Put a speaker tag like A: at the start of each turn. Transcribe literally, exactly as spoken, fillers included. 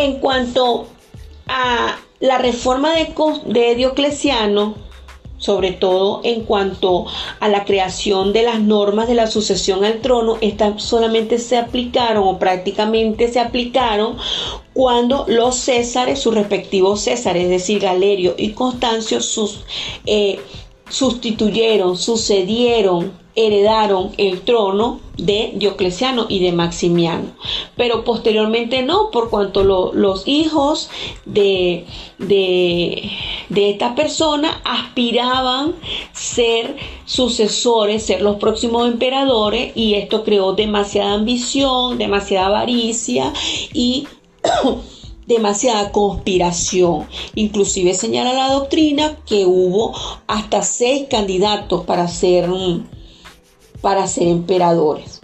A: En cuanto a la reforma de, de Diocleciano, sobre todo en cuanto a la creación de las normas de la sucesión al trono, estas solamente se aplicaron o prácticamente se aplicaron cuando los césares, sus respectivos césares, es decir, Galerio y Constancio, sus, eh, sustituyeron, sucedieron, heredaron el trono de Diocleciano y de Maximiano, pero posteriormente no, por cuanto lo, los hijos de, de, de esta persona aspiraban ser sucesores, ser los próximos emperadores, y esto creó demasiada ambición, demasiada avaricia y demasiada conspiración. Inclusive señala la doctrina que hubo hasta seis candidatos para ser para ser emperadores.